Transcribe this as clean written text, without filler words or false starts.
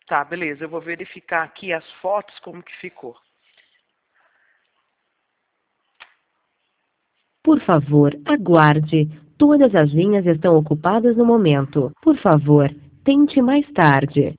Tá, beleza. Eu vou verificar aqui as fotos, como que ficou. Por favor, aguarde. Todas as linhas estão ocupadas no momento. Por favor, tente mais tarde.